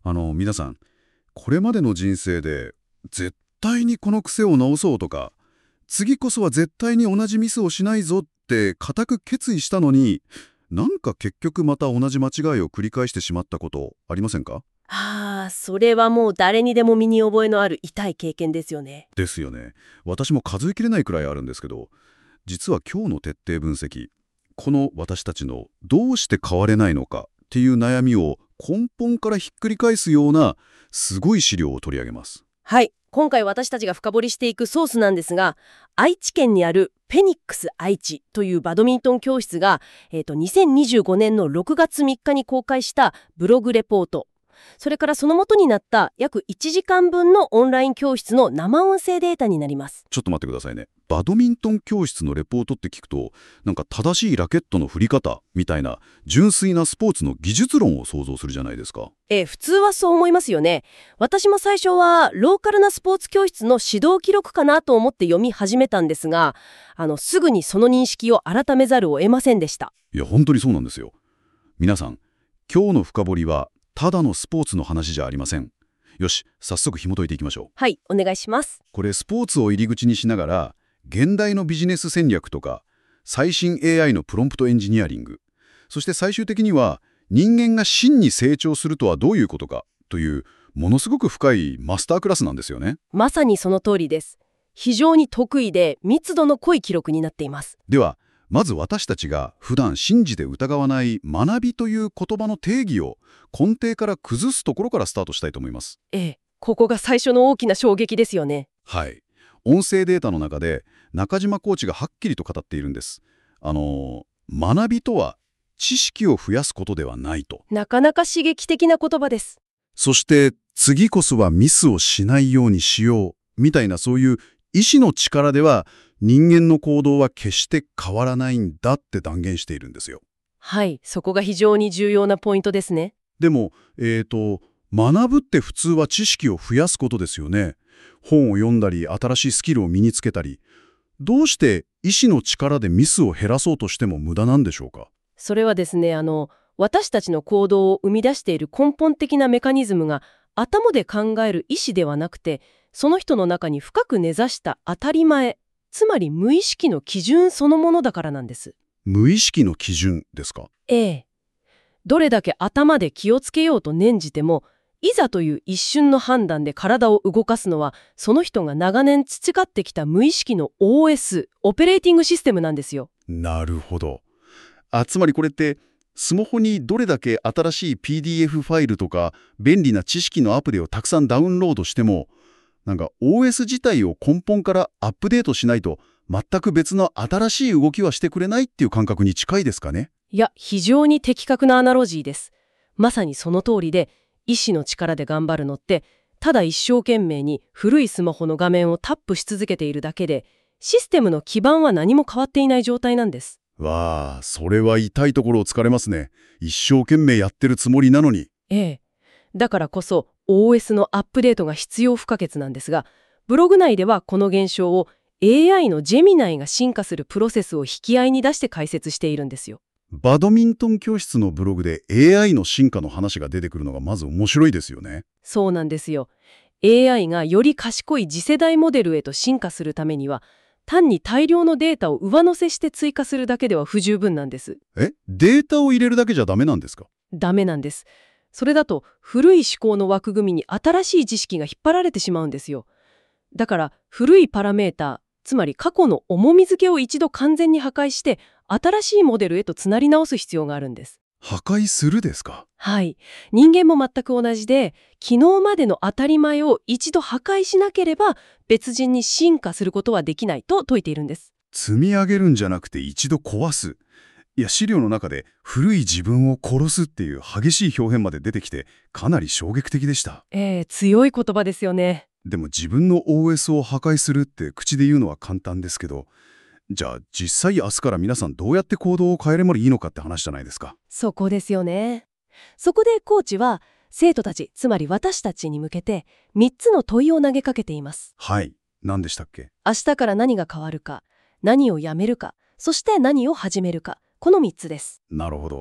皆さん、これまでの人生で絶対にこの癖を直そうとか、次こそは絶対に同じミスをしないぞって固く決意したのに、なんか結局また同じ間違いを繰り返してしまったことありませんか？ それはもう誰にでも身に覚えのある痛い経験ですよね。 ですよね。私も数えきれないくらいあるんですけど、実は今日の徹底分析、この私たちのどうして変われないのかっていう悩みを根本からひっくり返すようなすごい資料を取り上げます。 はい。今回私たちが深掘りしていくソースなんですが、愛知県にあるフェニックス愛知というバドミントン教室が、2025年の6月3日に公開したブログレポート、それからその元になった約1時間分のオンライン教室の生音声データになります。 ちょっと待ってくださいね。バドミントン教室のレポートって聞くと、なんか正しいラケットの振り方みたいな純粋なスポーツの技術論を想像するじゃないですか。 普通はそう思いますよね。私も最初はローカルなスポーツ教室の指導記録かなと思って読み始めたんですが、すぐにその認識を改めざるを得ませんでした。 いや、本当にそうなんですよ。皆さん、今日の深掘りはただのスポーツの話じゃありません。よし、早速紐解いていきましょう。 はい、お願いします。 これスポーツを入り口にしながら、現代のビジネス戦略とか、最新 AI のプロンプトエンジニアリング、そして最終的には人間が真に成長するとはどういうことかという、ものすごく深いマスタークラスなんですよね。 まさにその通りです。非常に得意で密度の濃い記録になっています。 では、まず私たちが普段信じて疑わない学びという言葉の定義を根底から崩すところからスタートしたいと思います。 ここが最初の大きな衝撃ですよね。 はい。音声データの中で中島コーチがはっきりと語っているんです。学びとは知識を増やすことではないと。 なかなか刺激的な言葉です。 そして次こそはミスをしないようにしようみたいな、そういう意志の力では人間の行動は決して変わらないんだって断言しているんですよ。 はい、そこが非常に重要なポイントですね。 でも、学ぶって普通は知識を増やすことですよね。本を読んだり、新しいスキルを身につけたり。どうして意志の力でミスを減らそうとしても無駄なんでしょうか？ それはですね、私たちの行動を生み出している根本的なメカニズムが頭で考える意思ではなくて、その人の中に深く根ざした当たり前、つまり無意識の基準そのものだからなんです。 無意識の基準ですか？ どれだけ頭で気をつけようと念じても、いざという一瞬の判断で体を動かすのは、その人が長年培ってきた無意識の OS、オペレーティングシステムなんですよ。 なるほど。つまりこれって、スマホにどれだけ新しい PDF ファイルとか便利な知識のアプリをたくさんダウンロードしても、なんか OS 自体を根本からアップデートしないと全く別の新しい動きはしてくれないっていう感覚に近いですかね？ いや、非常に的確なアナロジーです。まさにその通りで、意志の力で頑張るのって、ただ一生懸命に古いスマホの画面をタップし続けているだけで、システムの基盤は何も変わっていない状態なんです。 わあ、それは痛いところを突かれますね。一生懸命やってるつもりなのに。 だからこそ OS のアップデートが必要不可欠なんですが、ブログ内ではこの現象を AI のジェミナイが進化するプロセスを引き合いに出して解説しているんですよ。 バドミントン教室のブログで AI の進化の話が出てくるのがまず面白いですよね。 そうなんですよ。AI がより賢い次世代モデルへと進化するためには、単に大量のデータを上乗せして追加するだけでは不十分なんです。 データを入れるだけじゃダメなんですか？ ダメなんです。それだと古い思考の枠組みに新しい知識が引っ張られてしまうんですよ。だから古いパラメータ、つまり過去の重み付けを一度完全に破壊して、新しいモデルへとつなり直す必要があるんです。 破壊するですか？ はい。人間も全く同じで、昨日までの当たり前を一度破壊しなければ別人に進化することはできないと説いているんです。 積み上げるんじゃなくて一度壊す。いや、資料の中で古い自分を殺すっていう激しい表現まで出てきて、かなり衝撃的でした。 強い言葉ですよね。 でも自分の OS を破壊するって口で言うのは簡単ですけど、じゃあ実際明日から皆さんどうやって行動を変えればいいのかって話じゃないですか。 そこですよね。そこでコーチは生徒たち、つまり私たちに向けて3つの問いを投げかけています。 はい。何でしたっけ？ 明日から何が変わるか、何をやめるか、そして何を始めるか、この3つです。 なるほど。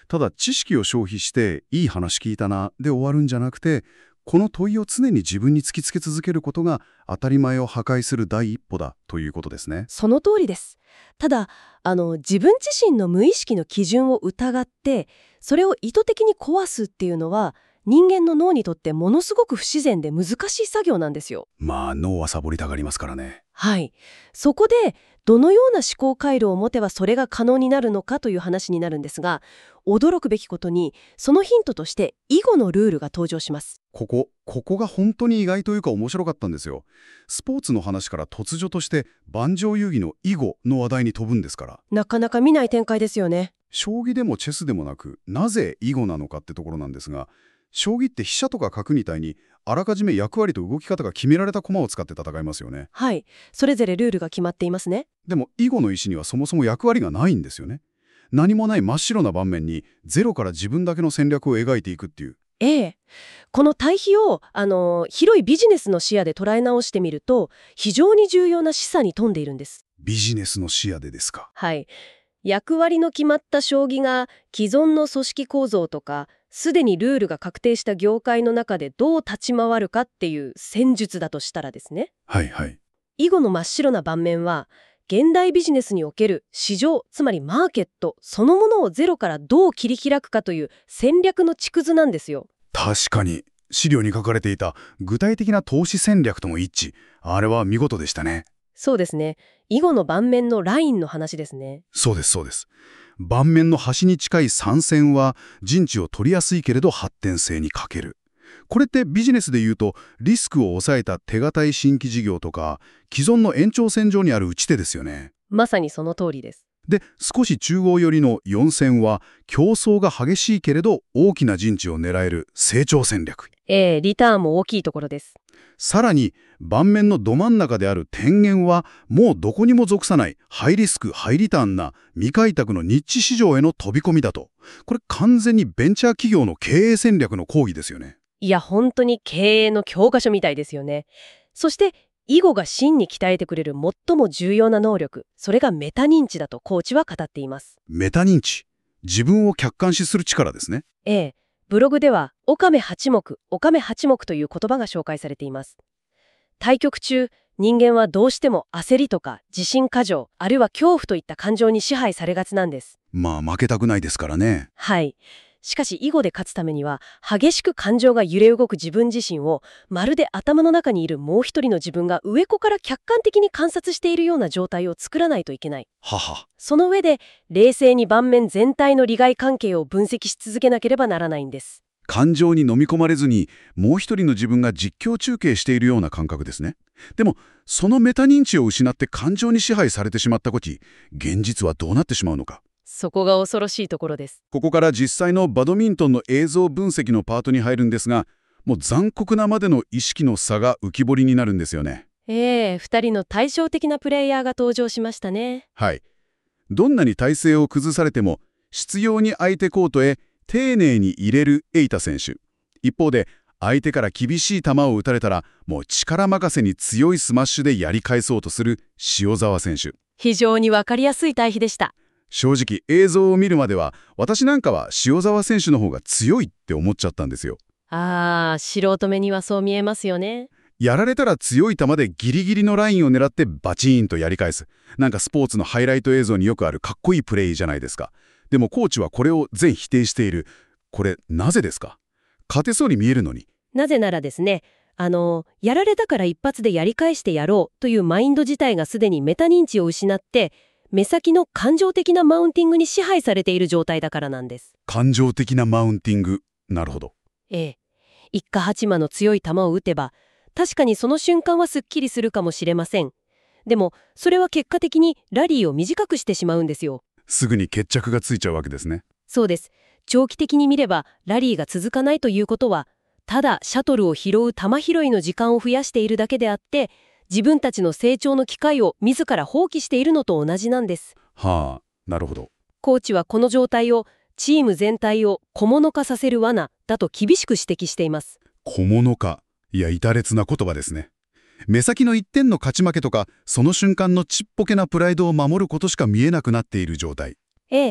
ただ知識を消費していい話聞いたなで終わるんじゃなくて、この問いを常に自分に突きつけ続けることが当たり前を破壊する第一歩だということですね。 その通りです。ただ、自分自身の無意識の基準を疑って、それを意図的に壊すっていうのは、人間の脳にとってものすごく不自然で難しい作業なんですよ。 まあ脳はサボりたがりますからね。 はい。そこで、どのような思考回路を持てばそれが可能になるのかという話になるんですが、驚くべきことに、そのヒントとして囲碁のルールが登場します。 ここが本当に意外というか面白かったんですよ。スポーツの話から突如として盤上遊戯の囲碁の話題に飛ぶんですから。 なかなか見ない展開ですよね。 将棋でもチェスでもなく、なぜ囲碁なのかってところなんですが、将棋って飛車とか角みたいにあらかじめ役割と動き方が決められた駒を使って戦いますよね。 はい。それぞれルールが決まっていますね。 でも囲碁の石にはそもそも役割がないんですよね。何もない真っ白な盤面にゼロから自分だけの戦略を描いていくっていう。 ええ。この対比を、広いビジネスの視野で捉え直してみると、非常に重要な示唆に富んでいるんです。 ビジネスの視野でですか。 はい。役割の決まった将棋が既存の組織構造とか、すでにルールが確定した業界の中でどう立ち回るかっていう戦術だとしたらですね。 はいはい。 囲碁の真っ白な盤面は、現代ビジネスにおける市場、つまりマーケットそのものをゼロからどう切り開くかという戦略の縮図なんですよ。 確かに資料に書かれていた具体的な投資戦略とも一致。あれは見事でしたね。 そうですね。囲碁の盤面のラインの話ですね。 そうですそうです。盤面の端に近い3線は陣地を取りやすいけれど発展性に欠ける。これってビジネスで言うとリスクを抑えた手堅い新規事業とか既存の延長線上にある打ち手ですよね。 まさにその通りです。 で、少し中央寄りの4線は競争が激しいけれど大きな陣地を狙える成長戦略。 リターンも大きいところです。 さらに盤面のど真ん中である天元はもうどこにも属さないハイリスクハイリターンな未開拓のニッチ市場への飛び込みだと。これ完全にベンチャー企業の経営戦略の講義ですよね。 いや、本当に経営の教科書みたいですよね。そして囲碁が真に鍛えてくれる最も重要な能力、それがメタ認知だとコーチは語っています。 メタ認知。自分を客観視する力ですね。 ブログではオカメ八目という言葉が紹介されています。対局中、人間はどうしても焦りとか自信過剰、あるいは恐怖といった感情に支配されがちなんです。 まあ負けたくないですからね。 はい。しかし囲碁で勝つためには激しく感情が揺れ動く自分自身をまるで頭の中にいるもう一人の自分が上っ子から客観的に観察しているような状態を作らないといけない。その上で冷静に盤面全体の利害関係を分析し続けなければならないんです。 感情に飲み込まれずにもう一人の自分が実況中継しているような感覚ですね。でもそのメタ認知を失って感情に支配されてしまった時、現実はどうなってしまうのか。 そこが恐ろしいところです。 ここから実際のバドミントンの映像分析のパートに入るんですが、もう残酷なまでの意識の差が浮き彫りになるんですよね。 2人の対照的なプレイヤーが登場しましたね。 はい。どんなに体勢を崩されても執拗に相手コートへ丁寧に入れるエイタ選手。一方で相手から厳しい球を打たれたらもう力任せに強いスマッシュでやり返そうとする塩澤選手。 非常にわかりやすい対比でした。 正直映像を見るまでは私なんかは塩澤選手の方が強いって思っちゃったんですよ。 素人目にはそう見えますよね。 やられたら強い球でギリギリのラインを狙ってバチーンとやり返す。なんかスポーツのハイライト映像によくあるかっこいいプレイじゃないですか。でもコーチはこれを全否定している。これなぜですか？勝てそうに見えるのに。 なぜならですね、やられたから一発でやり返してやろうというマインド自体がすでにメタ認知を失って目先の感情的なマウンティングに支配されている状態だからなんです。 感情的なマウンティング。なるほど。 一家八魔の強い球を打てば確かにその瞬間はすっきりするかもしれません。でもそれは結果的にラリーを短くしてしまうんですよ。 すぐに決着がついちゃうわけですね。 そうです。長期的に見ればラリーが続かないということはただシャトルを拾う球拾いの時間を増やしているだけであって自分たちの成長の機会を自ら放棄しているのと同じなんです。 なるほど。 コーチはこの状態をチーム全体を小物化させる罠だと厳しく指摘しています。 小物化。いや、痛烈な言葉ですね。目先の一点の勝ち負けとか、その瞬間のちっぽけなプライドを守ることしか見えなくなっている状態。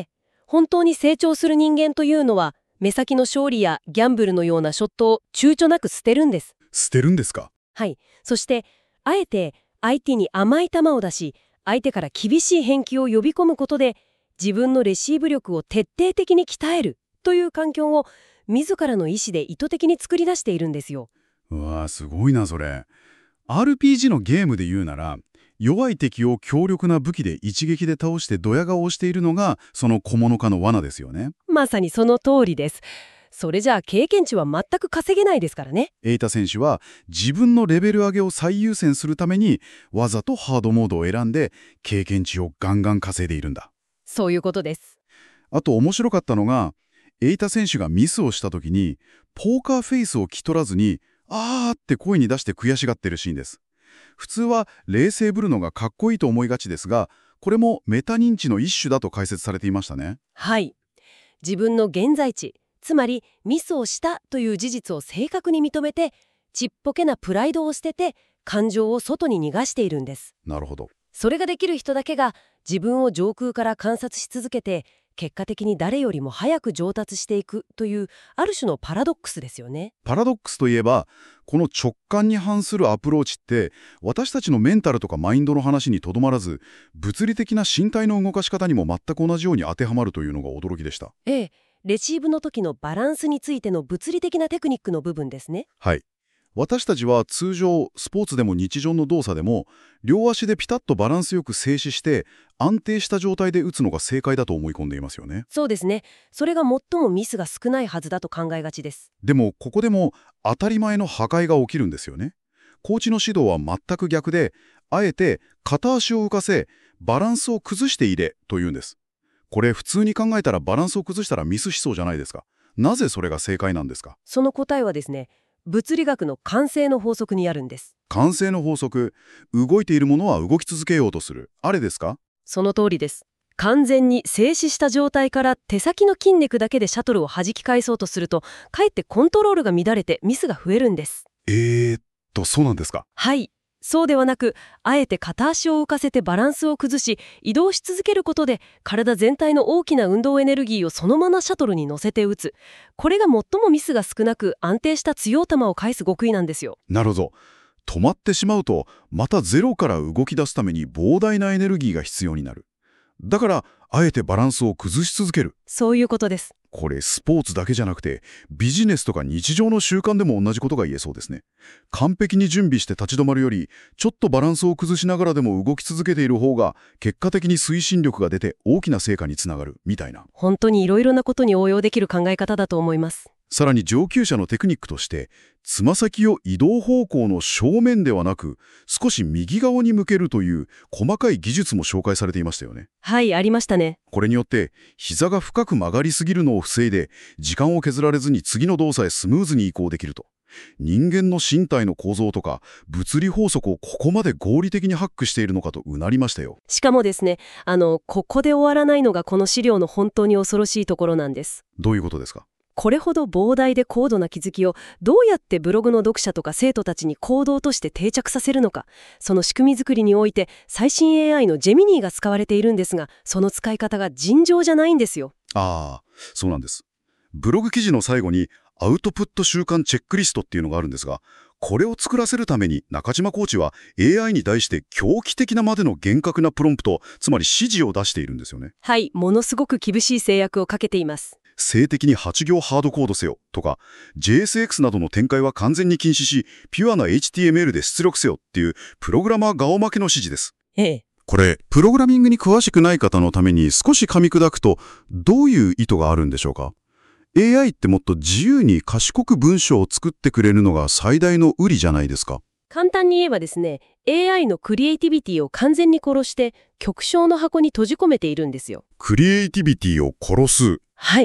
本当に成長する人間というのは、目先の勝利やギャンブルのようなショットを躊躇なく捨てるんです。 捨てるんですか？ はい。そして、あえて相手に甘い球を出し、相手から厳しい返球を呼び込むことで、自分のレシーブ力を徹底的に鍛えるという環境を自らの意思で意図的に作り出しているんですよ。 うわー、すごいな、それ。RPG のゲームで言うなら、弱い敵を強力な武器で一撃で倒してドヤ顔をしているのが、その小物化の罠ですよね。 まさにその通りです。それじゃあ経験値は全く稼げないですからね。 エイタ選手は自分のレベル上げを最優先するために、わざとハードモードを選んで経験値をガンガン稼いでいるんだ。 そういうことです。 あと面白かったのが、エイタ選手がミスをした時に、ポーカーフェイスを着取らずに、あーって声に出して悔しがってるシーンです。普通は冷静ぶるのがかっこいいと思いがちですが、これもメタ認知の一種だと解説されていましたね。 はい。自分の現在地、つまりミスをしたという事実を正確に認めて、ちっぽけなプライドを捨てて、感情を外に逃がしているんです。 なるほど。 それができる人だけが自分を上空から観察し続けて、結果的に誰よりも早く上達していくというある種のパラドックスですよね。 パラドックスといえば、この直感に反するアプローチって私たちのメンタルとかマインドの話にとどまらず、物理的な身体の動かし方にも全く同じように当てはまるというのが驚きでした。 ええ、レシーブの時のバランスについての物理的なテクニックの部分ですね。 はい。私たちは通常スポーツでも日常の動作でも両足でピタッとバランスよく静止して安定した状態で打つのが正解だと思い込んでいますよね。 そうですね。それが最もミスが少ないはずだと考えがちです。 でもここでも当たり前の破壊が起きるんですよね。コーチの指導は全く逆で、あえて片足を浮かせバランスを崩していれと言うんです。これ普通に考えたらバランスを崩したらミスしそうじゃないですか。なぜそれが正解なんですか？ その答えはですね、物理学の慣性の法則にあるんです。 慣性の法則、動いているものは動き続けようとする。あれですか？ その通りです。完全に静止した状態から手先の筋肉だけでシャトルを弾き返そうとすると、かえってコントロールが乱れてミスが増えるんです。 そうなんですか。 はい。そうではなく、あえて片足を浮かせてバランスを崩し、移動し続けることで、体全体の大きな運動エネルギーをそのままシャトルに乗せて打つ。これが最もミスが少なく安定した強い球を返す極意なんですよ。 なるほど。止まってしまうと、またゼロから動き出すために膨大なエネルギーが必要になる。だから、あえてバランスを崩し続ける。 そういうことです。 これ、スポーツだけじゃなくて、ビジネスとか日常の習慣でも同じことが言えそうですね。完璧に準備して立ち止まるより、ちょっとバランスを崩しながらでも動き続けている方が、結果的に推進力が出て大きな成果につながる、みたいな。 本当にいろいろなことに応用できる考え方だと思います。 さらに上級者のテクニックとして、つま先を移動方向の正面ではなく、少し右側に向けるという細かい技術も紹介されていましたよね。 はい、ありましたね。 これによって、膝が深く曲がりすぎるのを防いで、時間を削られずに次の動作へスムーズに移行できると。人間の身体の構造とか、物理法則をここまで合理的にハックしているのかとうなりましたよ。 しかもですね、ここで終わらないのがこの資料の本当に恐ろしいところなんです。 どういうことですか？ これほど膨大で高度な気づきをどうやってブログの読者とか生徒たちに行動として定着させるのか、その仕組み作りにおいて最新 AI のジェミニーが使われているんですが、その使い方が尋常じゃないんですよ。 ああ、そうなんです。ブログ記事の最後にアウトプット習慣チェックリストっていうのがあるんですが、これを作らせるために中島コーチは AI に対して狂気的なまでの厳格なプロンプト、つまり指示を出しているんですよね。 はい、ものすごく厳しい制約をかけています。 性的に8行ハードコードせよとか、JSX などの展開は完全に禁止し、ピュアな HTML で出力せよっていうプログラマー顔負けの指示です。 ええ。 これ、プログラミングに詳しくない方のために少し噛み砕くと、どういう意図があるんでしょうか？ AI ってもっと自由に賢く文章を作ってくれるのが最大の売りじゃないですか。 簡単に言えばですね、AI のクリエイティビティを完全に殺して極小の箱に閉じ込めているんですよ。 クリエイティビティを殺す。 はい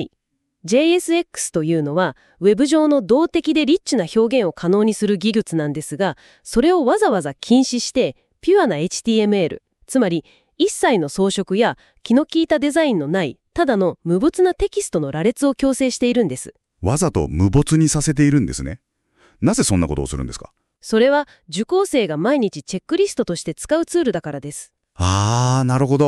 。JSX というのは、ウェブ上の動的でリッチな表現を可能にする技術なんですが、それをわざわざ禁止して、ピュアな HTML、つまり一切の装飾や気の利いたデザインのない、ただの無没なテキストの羅列を強制しているんです。 わざと無没にさせているんですね。なぜそんなことをするんですか？ それは受講生が毎日チェックリストとして使うツールだからです。 なるほど。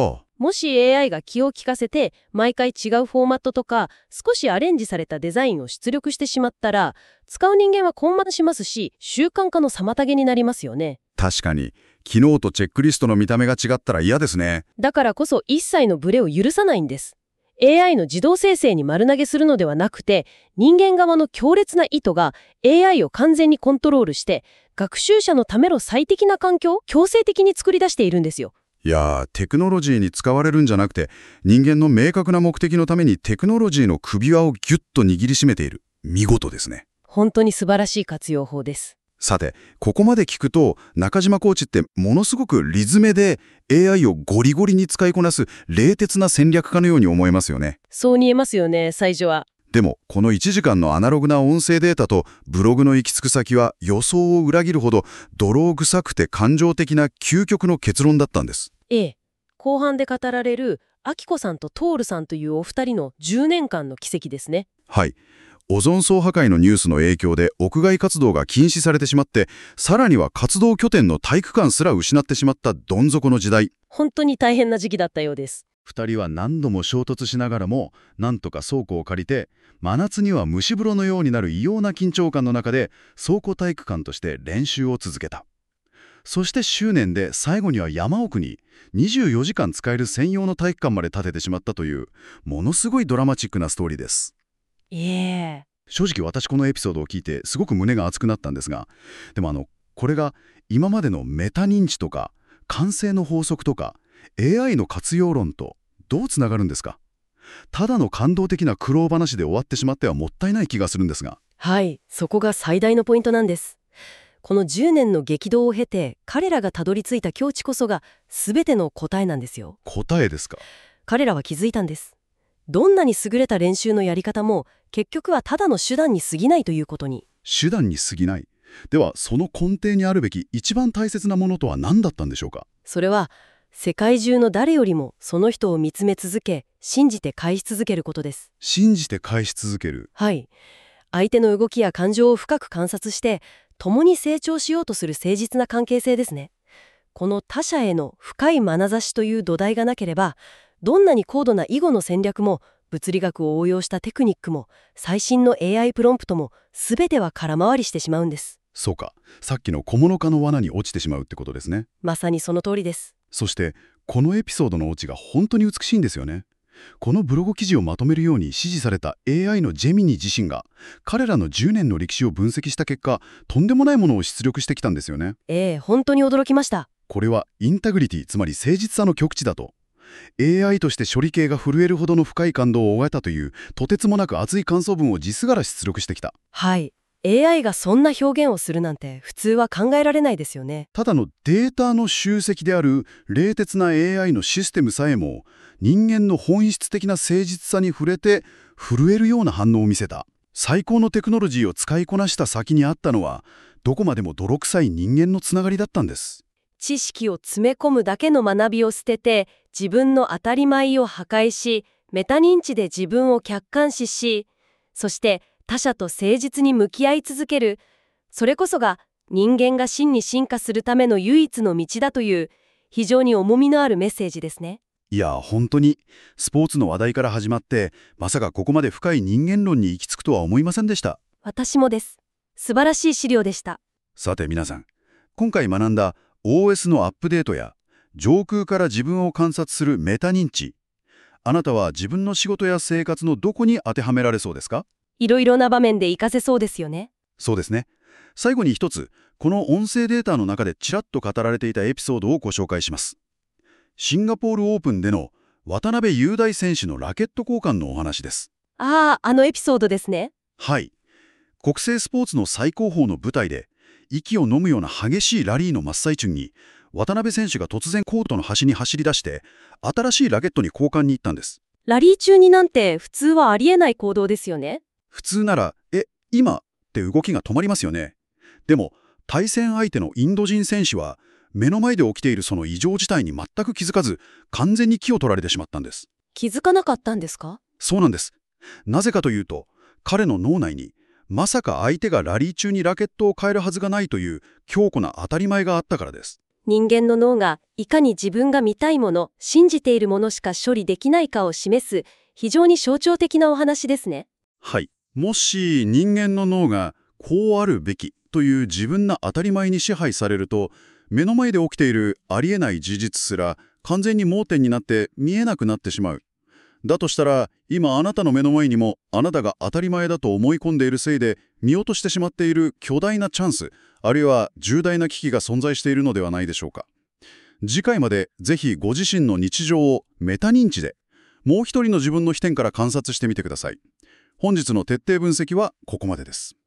もし AI が気を利かせて毎回違うフォーマットとか少しアレンジされたデザインを出力してしまったら、使う人間は混乱しますし、習慣化の妨げになりますよね。 確かに、昨日とチェックリストの見た目が違ったら嫌ですね。 だからこそ一切のブレを許さないんです。AI の自動生成に丸投げするのではなくて、人間側の強烈な意図が AI を完全にコントロールして、学習者のための最適な環境を強制的に作り出しているんですよ。 いやー、テクノロジーに使われるんじゃなくて、人間の明確な目的のためにテクノロジーの首輪をギュッと握りしめている。見事ですね。 本当に素晴らしい活用法です。 さて、ここまで聞くと、中島コーチってものすごくリズメで AI をゴリゴリに使いこなす冷徹な戦略家のように思えますよね。 そう見えますよね、最初は。 でも、この1時間のアナログな音声データとブログの行き着く先は予想を裏切るほど泥臭くて感情的な究極の結論だったんです。 ええ。後半で語られる、アキコさんとトールさんというお二人の10年間の奇跡ですね。 はい。オゾン層破壊のニュースの影響で屋外活動が禁止されてしまって、さらには活動拠点の体育館すら失ってしまったどん底の時代。 本当に大変な時期だったようです。 2人は何度も衝突しながらも、なんとか倉庫を借りて、真夏には蒸し風呂のようになる異様な緊張感の中で倉庫体育館として練習を続けた。そして執念で最後には山奥に24時間使える専用の体育館まで建ててしまったという、ものすごいドラマチックなストーリーです。正直私このエピソードを聞いてすごく胸が熱くなったんですが、でもこれが今までのメタ認知とか完成の法則とか AI の活用論とどうつながるんですか？ただの感動的な苦労話で終わってしまってはもったいない気がするんですが。 はい、そこが最大のポイントなんです。この10年の激動を経て彼らがたどり着いた境地こそが全ての答えなんですよ。 答えですか？ 彼らは気づいたんです。どんなに優れた練習のやり方も結局はただの手段に過ぎないということに。 手段に過ぎない。ではその根底にあるべき一番大切なものとは何だったんでしょうか？ それは世界中の誰よりもその人を見つめ続け、信じて返し続けることです。 信じて返し続ける。 はい。相手の動きや感情を深く観察して共に成長しようとする誠実な関係性ですね。この他者への深い眼差しという土台がなければ、どんなに高度な囲碁の戦略も物理学を応用したテクニックも最新の AI プロンプトも全ては空回りしてしまうんです。 そうか、さっきの小物化の罠に落ちてしまうってことですね。 まさにその通りです。 そしてこのエピソードのオチが本当に美しいんですよね。このブログ記事をまとめるように指示された AI のジェミニ自身が彼らの10年の歴史を分析した結果、とんでもないものを出力してきたんですよね。 本当に驚きました。 これはインタグリティ、つまり誠実さの極致だと。AI として処理系が震えるほどの深い感動を覚えたというとてつもなく熱い感想文を実柄出力してきた。 はい。AI がそんな表現をするなんて普通は考えられないですよね。 ただのデータの集積である冷徹な AI のシステムさえも人間の本質的な誠実さに触れて震えるような反応を見せた。最高のテクノロジーを使いこなした先にあったのはどこまでも泥臭い人間のつながりだったんです。 知識を詰め込むだけの学びを捨てて自分の当たり前を破壊し、メタ認知で自分を客観視し、そして他者と誠実に向き合い続ける。それこそが人間が真に進化するための唯一の道だという非常に重みのあるメッセージですね。 いや本当にスポーツの話題から始まってまさかここまで深い人間論に行き着くとは思いませんでした。 私もです。素晴らしい資料でした。 さて皆さん、今回学んだ OS のアップデートや上空から自分を観察するメタ認知、あなたは自分の仕事や生活のどこに当てはめられそうですか？ いろいろな場面で活かせそうですよね。 そうですね。最後に一つ、この音声データの中でちらっと語られていたエピソードをご紹介します。シンガポールオープンでの渡辺雄大選手のラケット交換のお話です。 あのエピソードですね。 はい。国際スポーツの最高峰の舞台で、息を飲むような激しいラリーの真っ最中に、渡辺選手が突然コートの端に走り出して、新しいラケットに交換に行ったんです。 ラリー中になんて普通はありえない行動ですよね。 普通なら、今って動きが止まりますよね。でも、対戦相手のインド人選手は、目の前で起きているその異常事態に全く気づかず、完全に気を取られてしまったんです。 気づかなかったんですか？ そうなんです。なぜかというと、彼の脳内に、まさか相手がラリー中にラケットを変えるはずがないという強固な当たり前があったからです。 人間の脳がいかに自分が見たいもの、信じているものしか処理できないかを示す、非常に象徴的なお話ですね。 はい。もし人間の脳がこうあるべきという自分の当たり前に支配されると、目の前で起きているありえない事実すら完全に盲点になって見えなくなってしまう。だとしたら、今あなたの目の前にもあなたが当たり前だと思い込んでいるせいで見落としてしまっている巨大なチャンス、あるいは重大な危機が存在しているのではないでしょうか。次回までぜひご自身の日常をメタ認知で、もう一人の自分の視点から観察してみてください。本日の徹底分析はここまでです。